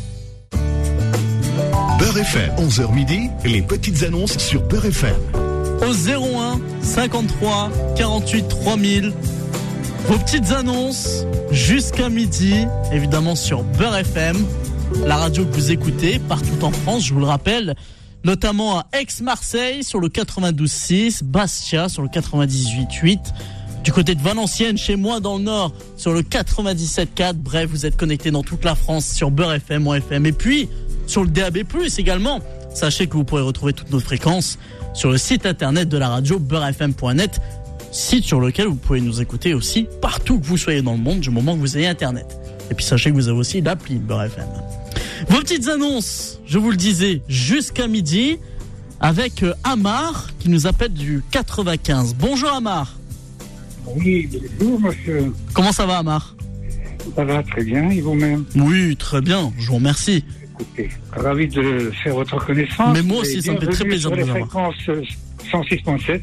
Beurre FM, 11h midi, les petites annonces sur Beurre FM. Au 01 53 48 3000. Vos petites annonces jusqu'à midi, évidemment sur Beurre FM, la radio que vous écoutez partout en France, je vous le rappelle, notamment à Aix-Marseille sur le 92.6, Bastia sur le 98.8, du côté de Valenciennes, chez moi dans le Nord, sur le 97.4. Bref, vous êtes connectés dans toute la France sur Beurre FM, OFM, et puis sur le DAB+, également. Sachez que vous pourrez retrouver toutes nos fréquences sur le site internet de la radio, beurrefm.net, site sur lequel vous pouvez nous écouter aussi partout que vous soyez dans le monde, du moment que vous ayez internet. Et puis sachez que vous avez aussi l'appli Beurre FM. Vos petites annonces, je vous le disais, jusqu'à midi, avec Amar, qui nous appelle du 95. Bonjour Amar. Oui, bonjour monsieur. Comment ça va Amar ? Ça va très bien, et vous-même ? Oui, très bien, je vous remercie. Écoutez, ravi de faire votre connaissance. Mais moi aussi, ça me fait très plaisir de vous avoir. Sur les fréquences 106.7.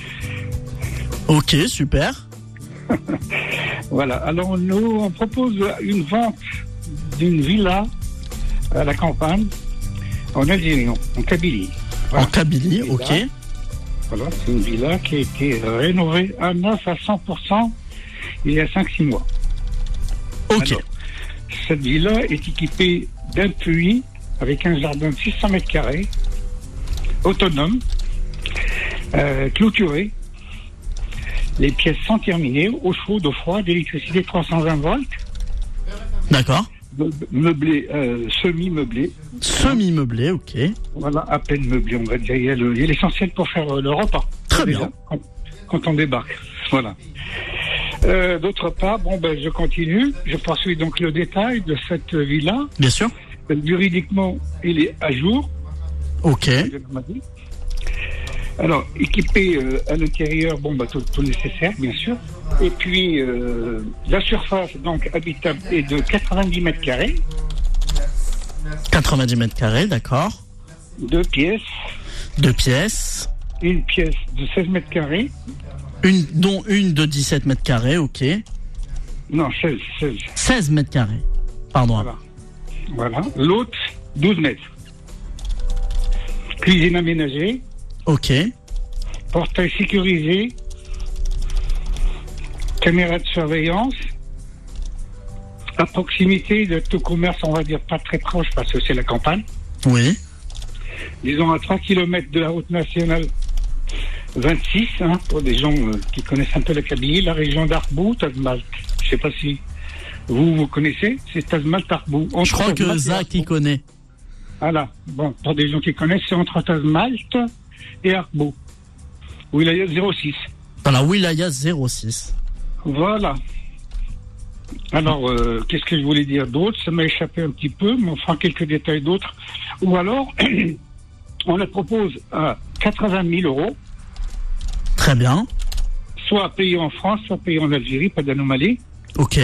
Ok, super. Voilà, alors nous, on propose une vente d'une villa à la campagne, en Algérie, en Kabylie. Voilà. En Kabylie, ok. Voilà, c'est une villa qui a été rénovée à neuf à 100% il y a 5-6 mois. Ok. Alors, cette villa est équipée d'un puits avec un jardin de 600 mètres carrés, autonome, clôturé, les pièces sont terminées, eau chaude, eau froide, électricité 320 volts. D'accord. Meublé, semi-meublé. Semi-meublé, ok. Voilà, à peine meublé, on va dire. Il y a l'essentiel pour faire le repas. Très bien. Quand on débarque. Voilà. D'autre part, je continue. Je poursuis donc le détail de cette villa. Bien sûr. Juridiquement, il est à jour. Ok. Alors, équipé à l'intérieur, tout nécessaire, bien sûr. Et puis, la surface, donc, habitable est de 90 mètres carrés. 90 mètres carrés, d'accord. 2 pièces. 2 pièces. Une pièce de 16 mètres carrés. Dont une de 17 mètres carrés, ok. Non, 16. 16 mètres carrés. Pardon. Voilà. L'autre, 12 mètres. Cuisine aménagée. Ok. Portail sécurisé. Caméra de surveillance. À proximité de tout commerce, on va dire pas très proche parce que c'est la campagne. Oui. Disons à 3 km de la route nationale 26, pour des gens qui connaissent un peu la Kabylie, la région d'Arbou, Tazmalt. Je sais pas si vous connaissez, c'est Tazmalt, Arbou. Je crois que Zach y connaît. Voilà. Bon, pour des gens qui connaissent, c'est entre Tazmalt et Arbou. Wilaya 06. Dans la Wilaya 06. Voilà. Alors, qu'est-ce que je voulais dire d'autre ? Ça m'a échappé un petit peu, mais enfin quelques détails d'autres. Ou alors, on la propose à 80 000 euros. Très bien. soit payé en France, soit payé en Algérie, pas d'anomalie. Ok.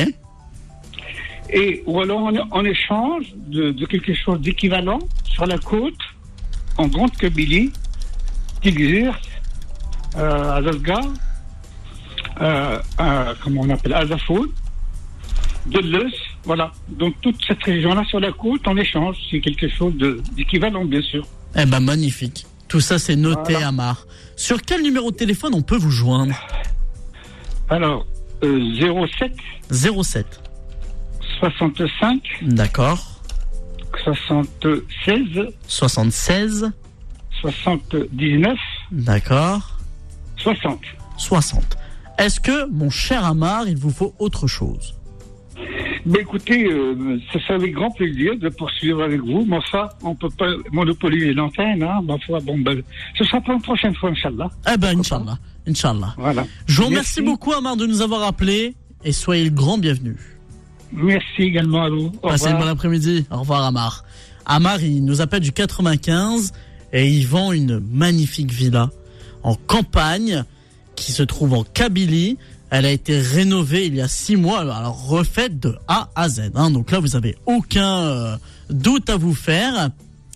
Ou alors en échange de quelque chose d'équivalent sur la côte, en Grande Kabylie, Tigzirt, Azazga, comment on appelle, Azafoun, Delleus, voilà. Donc toute cette région-là sur la côte, en échange, c'est quelque chose d'équivalent, bien sûr. Eh ben magnifique. Tout ça c'est noté, voilà. Amar. Sur quel numéro de téléphone on peut vous joindre? Alors, 07 65. D'accord. 76. 79. D'accord. 60. Est-ce que, mon cher Amar, il vous faut autre chose? Mais écoutez, ça fait avec grand plaisir de poursuivre avec vous. Mais ça, on ne peut pas monopoliser l'antenne. Hein. Ce sera pour une prochaine fois, Inch'Allah. Eh ben, Inch'Allah. Voilà. Je vous remercie beaucoup, Amar, de nous avoir appelés et soyez le grand bienvenu. Merci également à vous. Passez une bonne après-midi. Au revoir, Amar. Amar, il nous appelle du 95 et il vend une magnifique villa en campagne qui se trouve en Kabylie. Elle a été rénovée il y a 6 mois, alors refaite de A à Z. Hein. Donc là, vous n'avez aucun doute à vous faire.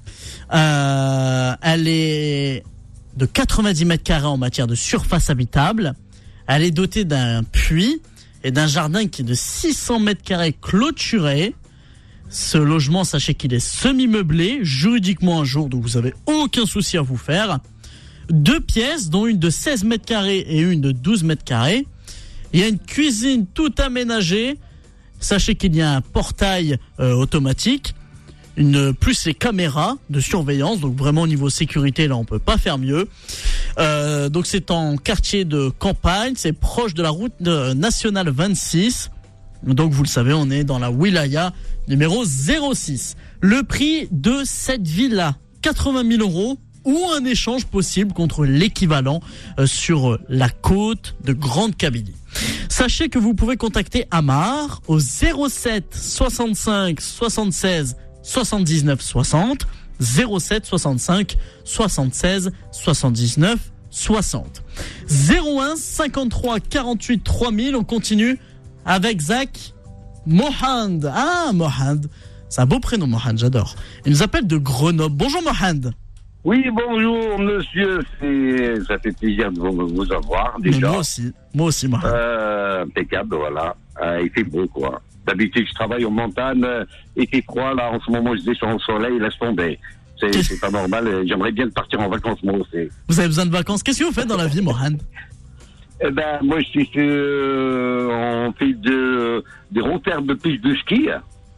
Elle est de 90 mètres carrés en matière de surface habitable. Elle est dotée d'un puits et d'un jardin qui est de 600 mètres carrés clôturé. Ce logement, sachez qu'il est semi-meublé, juridiquement à jour, donc vous n'avez aucun souci à vous faire. 2 pièces, dont une de 16 mètres carrés et une de 12 mètres carrés. Il y a une cuisine tout aménagée. Sachez qu'il y a un portail automatique, plus les caméras de surveillance. Donc vraiment au niveau sécurité, là on peut pas faire mieux. Donc c'est en quartier de campagne, c'est proche de la route nationale 26. Donc vous le savez, on est dans la wilaya numéro 06. Le prix de cette villa, 80 000 €. Ou un échange possible contre l'équivalent sur la côte de Grande Kabylie. Sachez que vous pouvez contacter Amar au 07 65 76 79 60, 07 65 76 79 60, 01 53 48 3000. On continue avec Zach Mohand. Ah, Mohand, c'est un beau prénom, Mohand, j'adore. Il nous appelle de Grenoble. Bonjour Mohand. Oui, bonjour monsieur, ça fait plaisir de vous avoir déjà. Mais moi aussi, moi. Impeccable, voilà. Il fait beau, quoi. D'habitude, je travaille en montagne, il fait froid, là, en ce moment, je descends au soleil, laisse tomber. C'est pas normal, j'aimerais bien partir en vacances, moi aussi. Vous avez besoin de vacances? Qu'est-ce que vous faites dans la vie, Mohan? Eh ben, moi, on fait des repères de pistes de ski.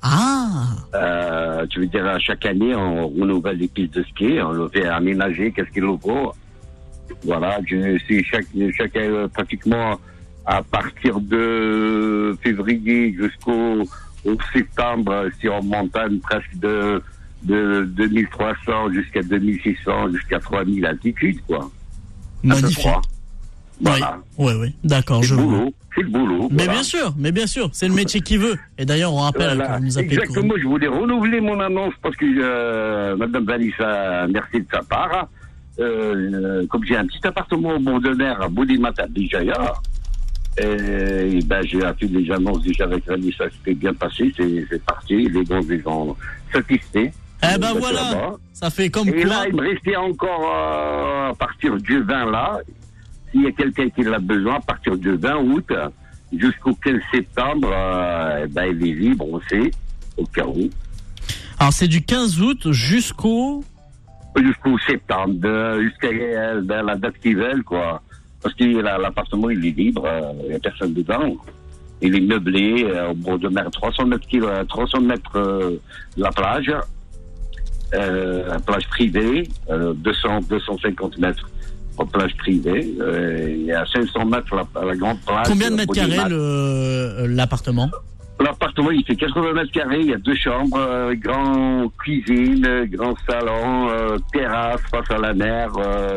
Tu veux dire, chaque année, on renouvelle les pistes de ski, on le fait aménager, qu'est-ce qu'il faut. Voilà, c'est chaque pratiquement à partir de février jusqu'au septembre, si on montagne presque de 2300 jusqu'à 2600, jusqu'à 3000 altitude, quoi. Magnifique. Voilà. Oui, d'accord, je vois. C'est le boulot. Mais bien sûr, c'est le métier qui veut. Et d'ailleurs, on rappelle que vous nous appelez. Exactement, je voulais renouveler mon annonce parce que Madame Vanessa, merci de sa part. Comme j'ai un petit appartement au bord de mer à Boulimat à Bijaya, et ben j'ai fait des annonces déjà avec Vanessa, c'était bien passé, c'est parti, les bons sont satisfaits. Eh ben voilà, ça fait comme et quoi. Là, il me restait encore à partir du 20 là. S'il y a quelqu'un qui l'a besoin, à partir du 20 août jusqu'au 15 septembre, il est libre, on sait, au cas où. Alors, c'est du 15 août jusqu'au septembre, jusqu'à la date qu'ils veulent, quoi. Parce que l'appartement, il est libre, il n'y a personne dedans. Il est meublé, au bord de mer, 300 mètres de la plage, plage privée, 250 mètres. Plage privée, il y a 500 mètres la grande plage. Combien de mètres carrés l'appartement? L'appartement, il fait 80 mètres carrés, il y a 2 chambres, grand cuisine, grand salon, terrasse face à la mer,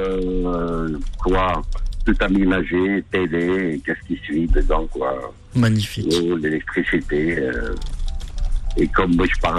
tout aménagé, télé, qu'est-ce qui suit dedans, quoi. Magnifique. L'eau, l'électricité, et comme moi je pars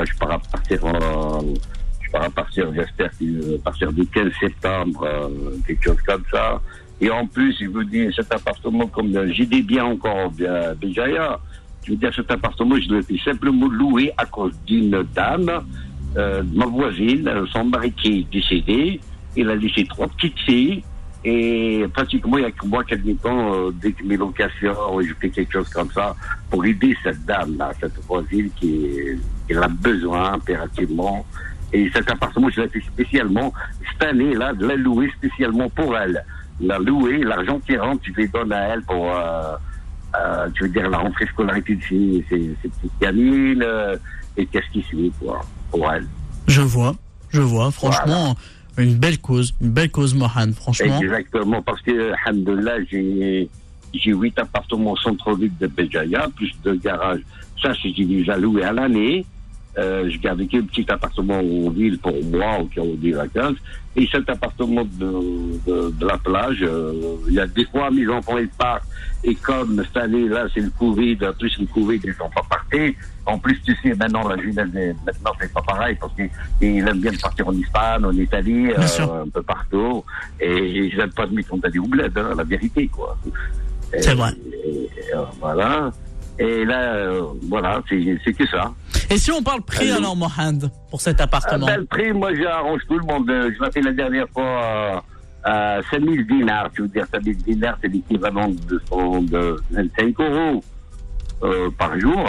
à partir, j'espère qu'à partir du 15 septembre, quelque chose comme ça, Et en plus, je veux dire, cet appartement, comme j'ai des biens encore à Béjaïa, je veux dire, cet appartement, je l'ai fait simplement louer à cause d'une dame, ma voisine, son mari qui est décédé, il a laissé 3 petites filles, et pratiquement, il n'y a que moi qui admettons, dès que mes locations, je fais quelque chose comme ça, pour aider cette dame-là, cette voisine qui a besoin impérativement. Et cet appartement, je l'ai fait spécialement, cette année-là, de la louer spécialement pour elle. La louer, l'argent qui rentre, je les donne à elle pour, je veux dire, la rentrée scolarité de ses petites gamines, et qu'est-ce qui suit, quoi, pour elle. Je vois, franchement, voilà. Une belle cause, Mohan, franchement. Exactement, parce que, alhamdoulilah, j'ai 8 appartements au centre-ville de Béjaïa, plus 2 garages. Ça, c'est j'ai déjà loué à l'année. Je gardais qu'un petit appartement en ville pour moi, au cas où des vacances. Et cet appartement de la plage, il y a des fois, mes enfants, ils partent. Et comme cette année-là, c'est le Covid, en plus le Covid, ils sont pas partis. En plus, tu sais, maintenant, la jeunesse, maintenant, c'est pas pareil, parce qu'ils aiment bien partir en Espagne, en Italie, un peu partout. Et ils n'aiment pas de mettre ton au bled, hein, la vérité, quoi. C'est vrai. Voilà. Et là, voilà, c'est que ça. Et si on parle prix alors, Mohand, pour cet appartement? Le prix, moi, j'arrange tout le monde. Je l'ai fait la dernière fois à 5 000 dinars. Je veux dire, 5 000 dinars, c'est l'équivalent de 25 euros par jour.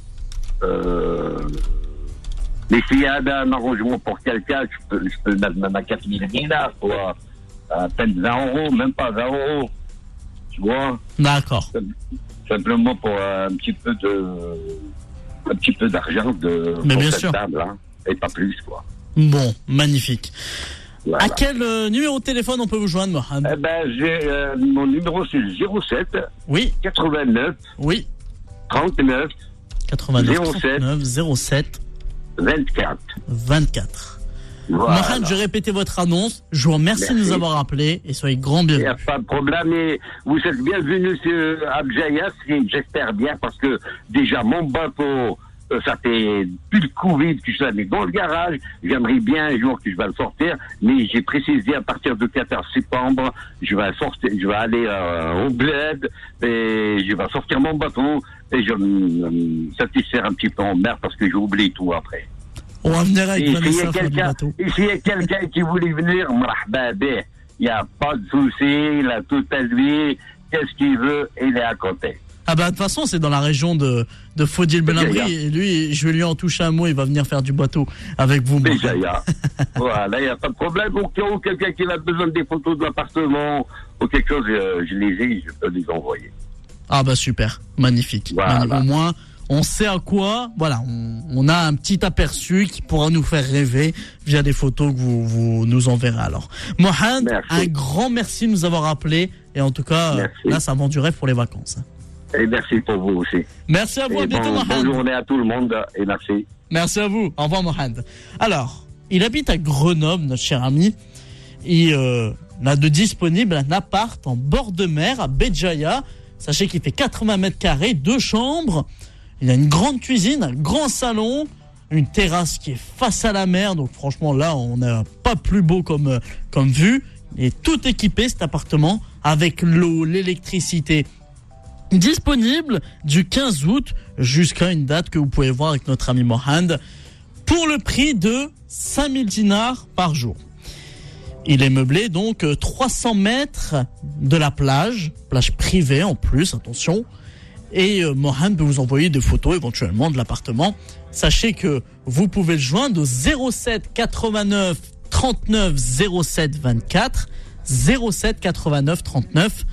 Mais s'il y a un arrangement pour quelqu'un, je peux le mettre même à 4 000 dinars, quoi. À peine 20 euros, même pas 20 euros. Tu vois? D'accord. Simplement pour un petit peu d'argent pour cette dame-là, et pas plus, quoi. Bon, magnifique. Voilà. À quel numéro de téléphone on peut vous joindre, Mohamed? Mon numéro, c'est 07 89 39 07 24. Voilà. Mohamed, je répétais votre annonce. Je vous remercie de nous avoir appelés et soyez grand bienvenus. Il n'y a pas de problème. Et vous êtes bienvenus à Béjaïa, j'espère bien, parce que déjà, mon bateau, ça fait plus de Covid que je l'ai mis dans le garage. J'aimerais bien un jour que je vais le sortir, mais j'ai précisé à partir du 14 septembre, je vais aller au bled et je vais sortir mon bateau et je vais me satisfaire un petit peu en mer parce que j'ai oublié tout après. On va venir avec Vanessa faire du bateau. Et s'il y a quelqu'un qui voulait venir, il n'y a pas de souci, il a tout à lui, qu'est-ce qu'il veut, il est à côté. Ah bah de toute façon c'est dans la région de Faudil-Belabri et lui je vais lui en toucher un mot, il va venir faire du bateau avec vous. Béjaïa. Voilà, il n'y a pas de problème. Au cas où quelqu'un qui a besoin des photos de l'appartement ou quelque chose, je les ai, je peux les envoyer. Ah bah super, magnifique. Voilà. Au moins on sait à quoi, voilà, on a un petit aperçu qui pourra nous faire rêver via des photos que vous nous enverrez alors. Mohamed, un grand merci de nous avoir appelés et en tout cas là ça vend du rêve pour les vacances. Et merci pour vous aussi. Merci à vous, à bientôt Mohamed. Bonne journée à tout le monde et merci. Merci à vous, au revoir Mohamed. Alors, il habite à Grenoble, notre cher ami. Il a de disponible un appart en bord de mer à Béjaïa. Sachez qu'il fait 80 mètres carrés, 2 chambres. Il a une grande cuisine, un grand salon, une terrasse qui est face à la mer. Donc franchement, là, on n'a pas plus beau comme vue. Il est tout équipé, cet appartement, avec l'eau, l'électricité. Disponible du 15 août jusqu'à une date que vous pouvez voir avec notre ami Mohand pour le prix de 5000 dinars par jour. Il est meublé donc 300 mètres de la plage privée en plus, attention. Et Mohand peut vous envoyer des photos éventuellement de l'appartement. Sachez que vous pouvez le joindre au 07 89 39 07 24 07 89 39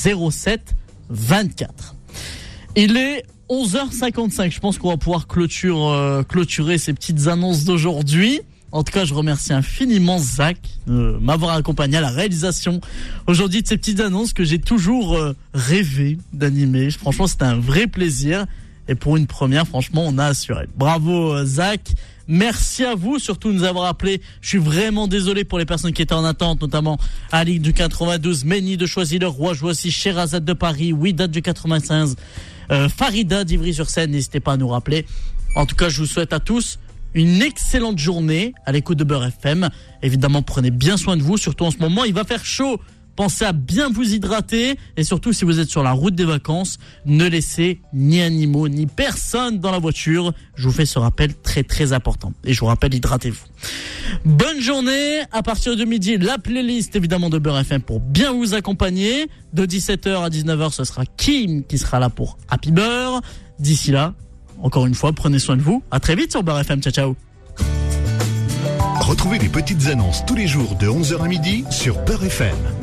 07 24. Il est 11h55. Je pense qu'on va pouvoir clôturer ces petites annonces d'aujourd'hui. En tout cas, je remercie infiniment Zach de m'avoir accompagné à la réalisation aujourd'hui de ces petites annonces que j'ai toujours rêvé d'animer. Franchement, c'était un vrai plaisir. Et pour une première, franchement, on a assuré. Bravo Zach. Merci à vous, surtout de nous avoir appelés. Je suis vraiment désolé pour les personnes qui étaient en attente, notamment Ali du 92, Méni de Choisy-le-Roi, je vois aussi Sherazade de Paris, Ouidat du 95, Farida d'Ivry-sur-Seine. N'hésitez pas à nous rappeler. En tout cas, je vous souhaite à tous une excellente journée à l'écoute de Beurre FM. Évidemment, prenez bien soin de vous, surtout en ce moment. Il va faire chaud Pensez à bien vous hydrater et surtout si vous êtes sur la route des vacances, ne laissez ni animaux ni personne dans la voiture. Je vous fais ce rappel très très important. Et je vous rappelle, hydratez-vous. Bonne journée. À partir de midi, la playlist évidemment de Beurre FM pour bien vous accompagner. De 17h à 19h, ce sera Kim qui sera là pour Happy Beurre. D'ici là, encore une fois, prenez soin de vous. À très vite sur Beurre FM. Ciao, ciao. Retrouvez les petites annonces tous les jours de 11h à midi sur Beurre FM.